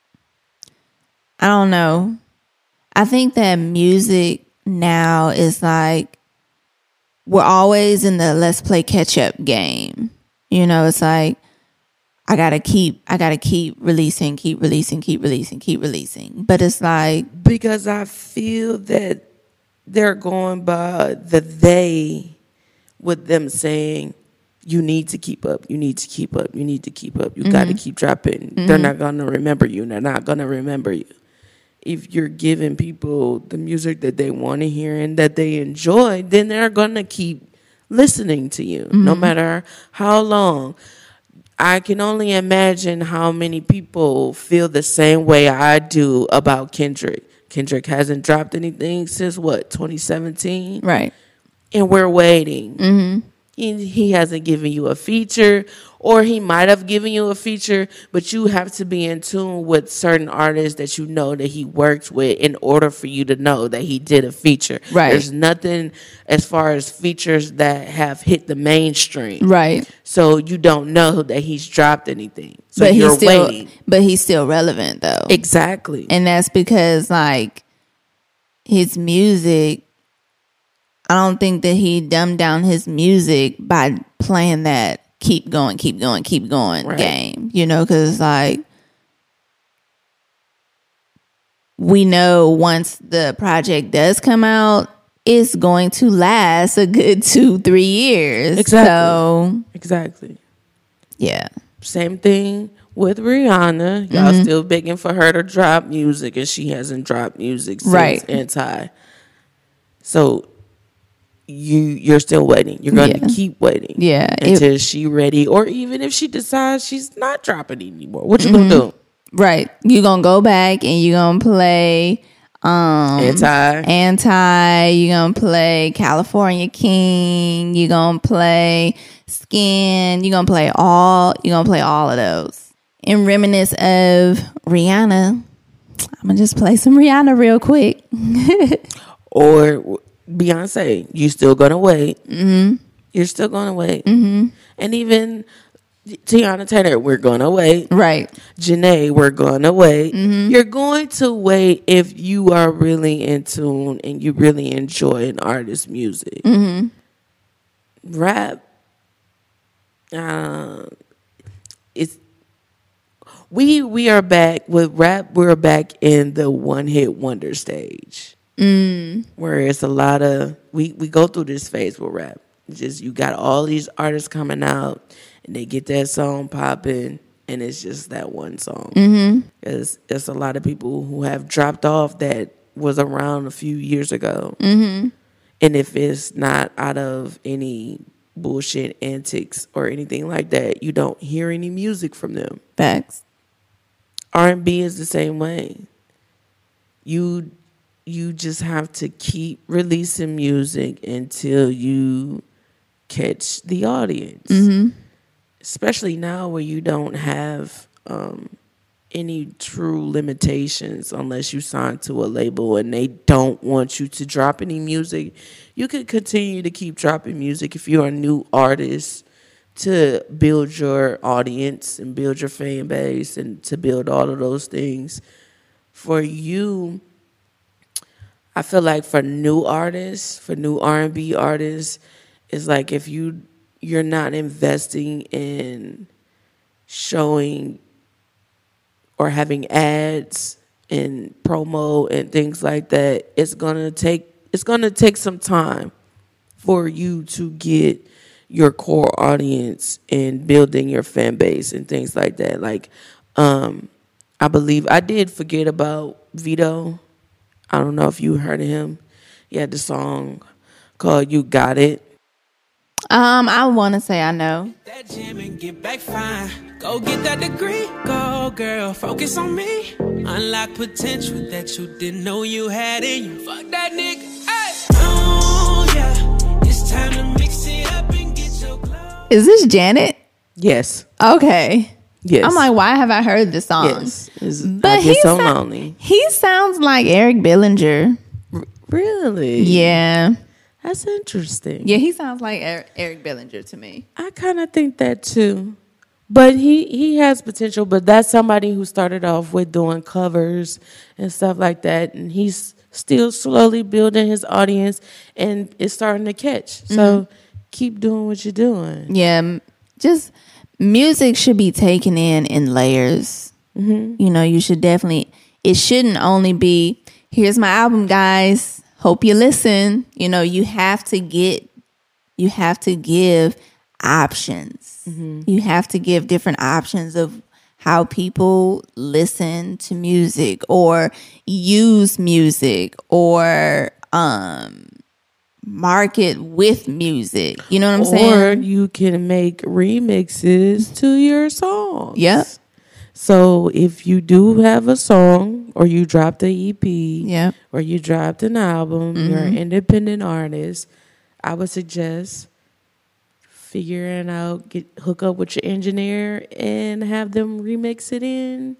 I don't know. I think that music now is like we're always in the let's play catch up game. You know, it's like I gotta keep I gotta keep releasing, keep releasing, keep releasing, keep releasing. But it's like Because I feel that they're going by the they with them saying you need to keep up, you need to keep up, you need to keep up, you Mhm. got to keep dropping. Mhm. They're not going to remember you, they're not going to remember you. If you're giving people the music that they want to hear and that they enjoy, then they're going to keep listening to you, no Mhm. matter how long. I can only imagine how many people feel the same way I do about Kendrick. Kendrick hasn't dropped anything since what, twenty seventeen? Right. And we're waiting. Mhm. He, he hasn't given you a feature, or he might have given you a feature, but you have to be in tune with certain artists that you know that he worked with in order for you to know that he did a feature. Right. There's nothing as far as features that have hit the mainstream. Right. So you don't know that he's dropped anything. So but you're he's still waiting. but he's still relevant though. Exactly. And that's because like his music, I don't think that he dumbed down his music by playing that keep going, keep going, keep going Right. game. You know, because like we know once the project does come out, it's going to last a good two, three years. Exactly. So Exactly. yeah. Same thing with Rihanna. Y'all Mhm. still begging for her to drop music, and she hasn't dropped music since Right. Anti. So you you're still waiting. You're going Yeah. to keep waiting. Yeah, it- until she ready, or even if she decides she's not dropping anymore. What you Mhm. gonna do? Right. You're going to go back and you're going to play um, Anti. Anti. You're going to play California King. You're going to play Skin. You're going to play all, you're going to play all of those. in reminiscence of Rihanna, I'm gonna just play some Rihanna real quick. Or Beyonce, you still gonna wait. Mm-hmm. You're still gonna wait. Mm-hmm. And even Tiana Taylor, we're gonna wait. Right. Janae, we're gonna wait. Mm-hmm. You're going to wait if you are really in tune and you really enjoy an artist's music. Mm-hmm. Rap, uh, it's we we are back with rap. We're back in the one hit wonder stage, mm. where it's a lot of we we go through this phase with rap. It's just you got all these artists coming out and they get that song popping, and it's just that one song. Mm-hmm. It's, it's a lot of people who have dropped off that was around a few years ago. Mm-hmm. And if it's not out of any bullshit antics or anything like that, you don't hear any music from them. Facts. R and B is the same way. You you just have to keep releasing music until you catch the audience. Mm-hmm. Especially now where you don't have um, any true limitations unless you sign to a label and they don't want you to drop any music. You could continue to keep dropping music if you're a new artist to build your audience and build your fan base and to build all of those things. For you, I feel like for new artists, for new R and B artists, it's like if you you're not investing in showing or having ads and promo and things like that, it's gonna take it's gonna take some time for you to get your core audience and building your fan base and things like that. Like, um, I believe I did forget about Vito. I don't know if you heard of him. He had the song called "You Got It." Um, I want to say I know. That gym and get back fine. Go get that degree. Go, girl, focus on me. Unlock potential that you didn't know you had in you. Fuck that nigga. Hey. Oh, yeah. It's time to mix it up and get your glow. Is this Janet? Yes. Okay. Yes. I'm like, why have I heard the song? Yes. It's, But I he, get so sou- lonely. he sounds like Eric Bellinger. R- really? Yeah. That's interesting. Yeah, he sounds like Eric, Eric Bellinger to me. I kind of think that too. But he, he has potential, but that's somebody who started off with doing covers and stuff like that. And he's still slowly building his audience and it's starting to catch. So Mm-hmm. keep doing what you're doing. Yeah, m- just music should be taken in in layers. Mm-hmm. You know, you should definitely, it shouldn't only be, here's my album, guys. Hope you listen. You know, you have to get, you have to give options. Mm-hmm. You have to give different options of how people listen to music or use music or um, market with music. You know what I'm Or saying? you can make remixes to your songs. Yep. So if you do have a song or you dropped an E P Yep. or you dropped an album, you're an independent artist, I would suggest figuring out, get hook up with your engineer and have them remix it in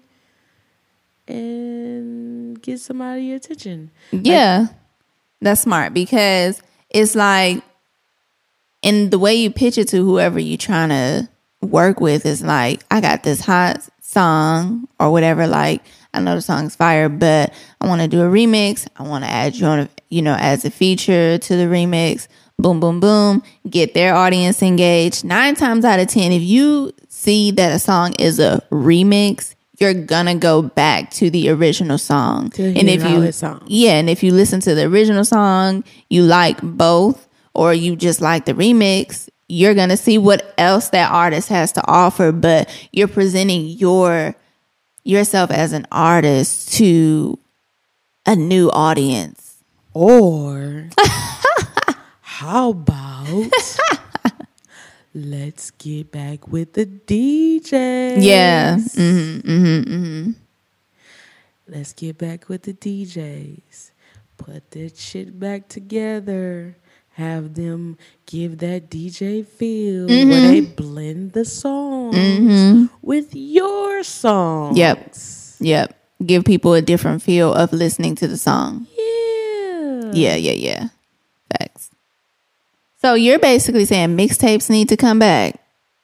and get somebody attention. Yeah. That's smart because it's like, and the way you pitch it to whoever you're trying to work with is like, I got this hot song or whatever, like I know the song's fire, but I want to do a remix. I want to add you on, a, you know, as a feature to the remix. Boom, boom, boom. Get their audience engaged. Nine times out of ten, if you see that a song is a remix, you're gonna go back to the original song. To and hear if how you, it sounds. yeah, and if you listen to the original song, you like both, or you just like the remix, you're going to see what else that artist has to offer, but you're presenting your yourself as an artist to a new audience. Or how about let's get back with the D Js? Yeah. Mm-hmm, mm-hmm, mm-hmm. Let's get back with the D Js. Put that shit back together. Have them give that D J feel Mm-hmm. where they blend the songs. songs Mm-hmm. with your song. Yep. Yep. Give people a different feel of listening to the song. Yeah. Yeah, yeah, yeah. Facts. So you're basically saying mixtapes need to come back.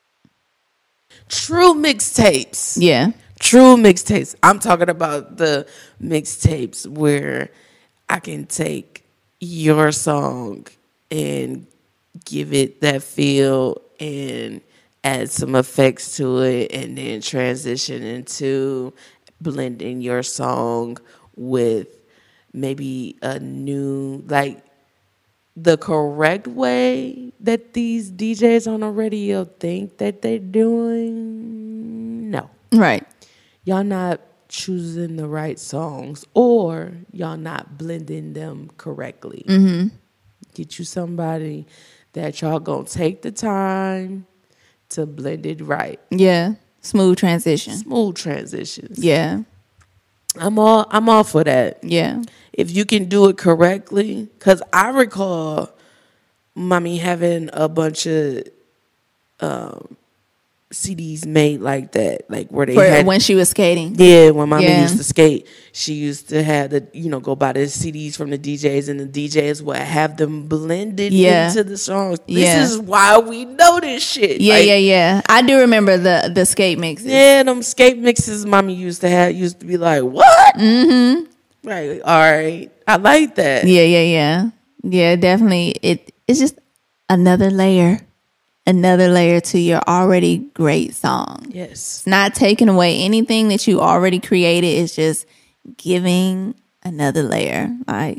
True mixtapes. Yeah. True mixtapes. I'm talking about the mixtapes where I can take your song and give it that feel and add some effects to it and then transition into blending your song with maybe a new, like the correct way that these D Js on the radio think that they're doing. No. Right. Y'all not choosing the right songs or y'all not blending them correctly. Mm-hmm. Get you somebody that y'all gonna take the time to blend it right. Yeah. Smooth transition. Smooth transitions. Yeah. I'm all I'm all for that. Yeah. If you can do it correctly, because I recall mommy having a bunch of um, C Ds made like that, like where they For had when she was skating. Yeah, when mommy Yeah. used to skate, she used to have the you know go buy the C Ds from the D Js, and the D Js would have them blended Yeah. into the songs. This Yeah. is why we know this shit. Yeah, Like, yeah, yeah. I do remember the the skate mixes. Yeah, them skate mixes mommy used to have used to be like, what? Mm-hmm. Right, all right. I like that. Yeah, yeah, yeah. Yeah, definitely. It it's just another layer. Another layer to your already great song. Yes. It's not taking away anything that you already created. It's just giving another layer. Like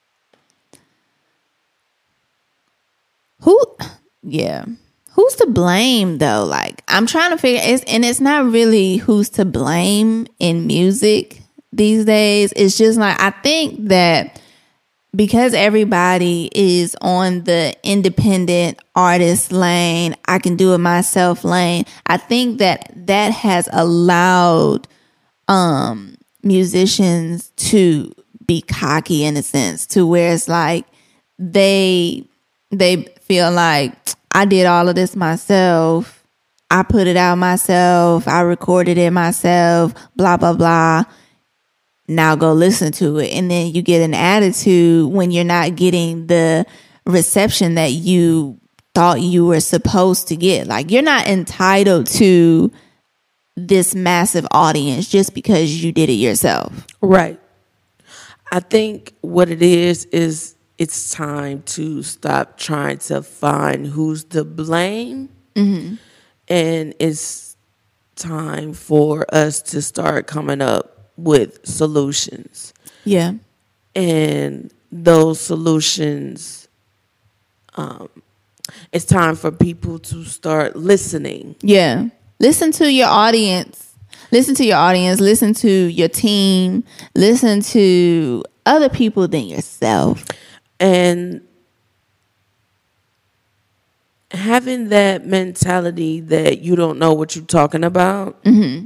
who yeah. Who's to blame though? Like I'm trying to figure it's and it's not really who's to blame in music these days. It's just like I think that because everybody is on the independent artist lane, I can do it myself lane. I think that that has allowed um, musicians to be cocky in a sense, to where it's like they they feel like I did all of this myself. I put it out myself. I recorded it myself. Blah blah blah. Now go listen to it. And then you get an attitude when you're not getting the reception that you thought you were supposed to get. Like you're not entitled to this massive audience just because you did it yourself. Right. I think what it is, is it's time to stop trying to find who's to blame. Mm-hmm. And it's time for us to start coming up with solutions. Yeah. And those solutions, um, it's time for people to start listening. Yeah. Listen to your audience. Listen to your audience. Listen to your team. Listen to other people than yourself. And having that mentality that you don't know what you're talking about, Mm-hmm.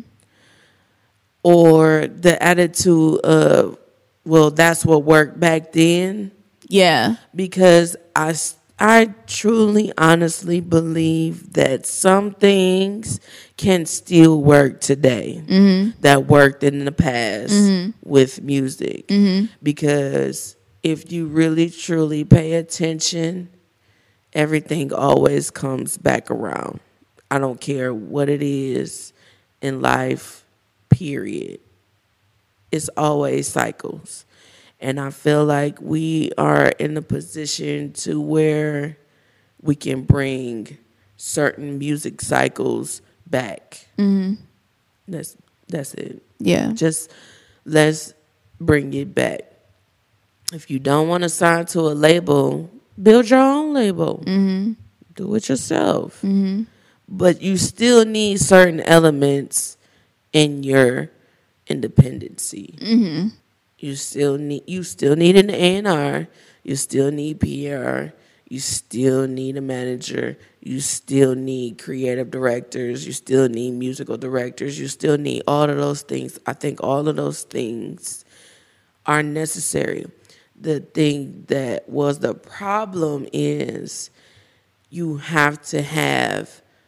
or the attitude of, well, that's what worked back then. Yeah. Because I, s- I truly, honestly believe that some things can still work today Mm-hmm. that worked in the past Mhm. with music. Mhm. Because if you really, truly pay attention, everything always comes back around. I don't care what it is in life, period. It's always cycles. And I feel like we are in a position to where we can bring certain music cycles back. Mhm. That's that's it. Yeah. Just let's bring it back. If you don't want to sign to a label, build your own label. Mm-hmm. Do it yourself. Mm-hmm. But you still need certain elements in your independency. Mm-hmm. You still need you still need an A and R. You still need P R. You still need a manager. You still need creative directors. You still need musical directors. You still need all of those things. I think all of those things are necessary. The thing that was the problem is you have to have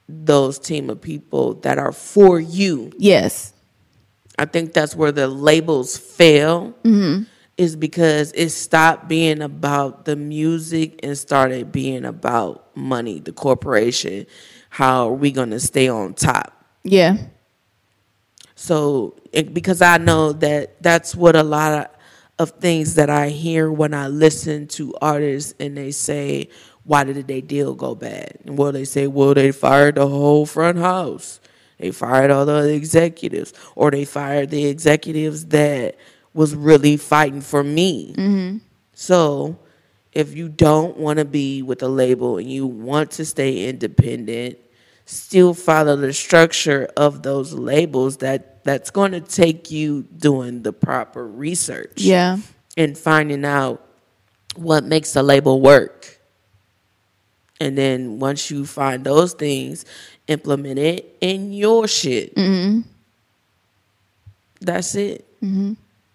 those team of people that are for you. Yes. I think that's where the labels fail, Mm-hmm. is because it stopped being about the music and started being about money, the corporation. How are we going to stay on top? Yeah. So, it, because I know that that's what a lot of, of things that I hear when I listen to artists and they say, why did their deal go bad? And well, they say, well, they fired the whole front house. They fired all the other executives, or they fired the executives that was really fighting for me. Mm-hmm. So if you don't want to be with a label and you want to stay independent, still follow the structure of those labels. That that's going to take you doing the proper research. Yeah. And finding out what makes a label work. And then once you find those things, implement it in your shit. Mm-hmm. That's it. Mm-hmm.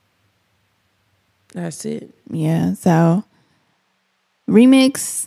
That's it. Yeah. So remix.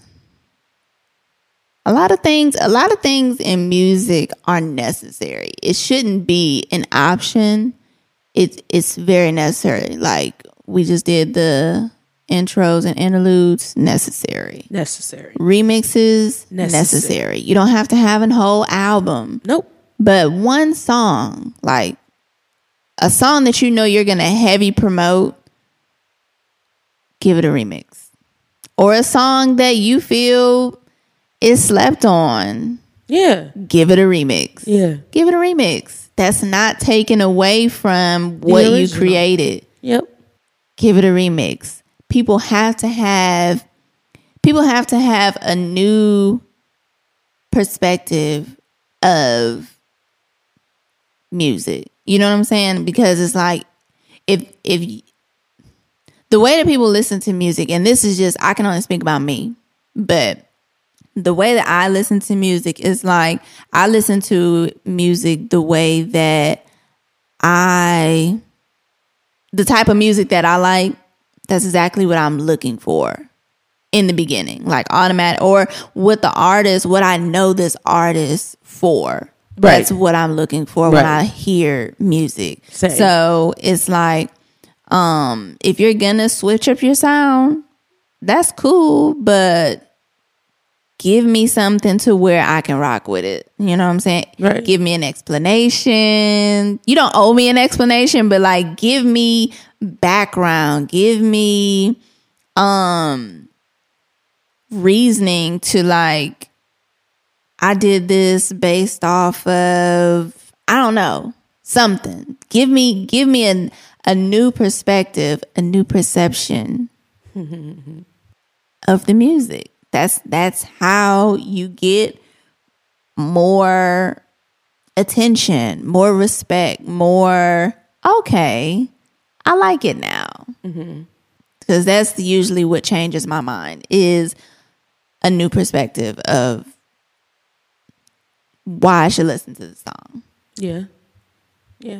A lot of things, a lot of things in music are necessary. It shouldn't be an option. It's it's very necessary. Like we just did the intros and interludes, necessary. Necessary. Remixes, necessary. Necessary. You don't have to have a whole album. Nope. But one song, like a song that you know you're gonna heavy promote, give it a remix. Or a song that you feel is slept on. Yeah. Give it a remix. Yeah. Give it a remix. That's not taken away from what you created. Yep. Give it a remix. People have to have people have to have a new perspective of music. You know what I'm saying? Because it's like if if the way that people listen to music, and this is just, I can only speak about me, but the way that I listen to music is like, I listen to music the way that I, the type of music that I like, that's exactly what I'm looking for in the beginning. Like automatic, or what the artist, what I know this artist for. Right. That's what I'm looking for Right. when I hear music. Same. So it's like, um, if you're gonna switch up your sound, that's cool, but give me something to where I can rock with it. You know what I'm saying? Right. Give me an explanation. You don't owe me an explanation, but like give me background. Give me um reasoning to like, I did this based off of, I don't know, something. Give me give me a, a new perspective, a new perception of the music. That's that's how you get more attention, more respect, more, okay, I like it now. Because that's usually what changes my mind, is a new perspective of why I should listen to the song. Yeah. Yeah.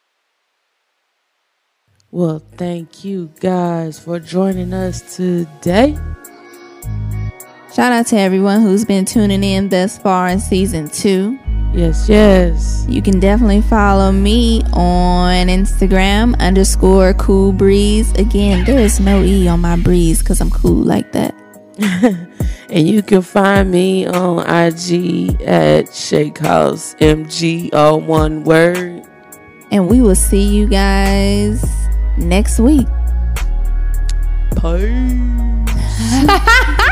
Well, thank you guys for joining us today. Shout out to everyone who's been tuning in thus far in season two. Yes, yes. You can definitely follow me on Instagram, underscore Cool Breeze. Again, there is no E on my breeze because I'm cool like that. And you can find me on I G at Shakehouse M G, all one word. And we will see you guys next week. Peace.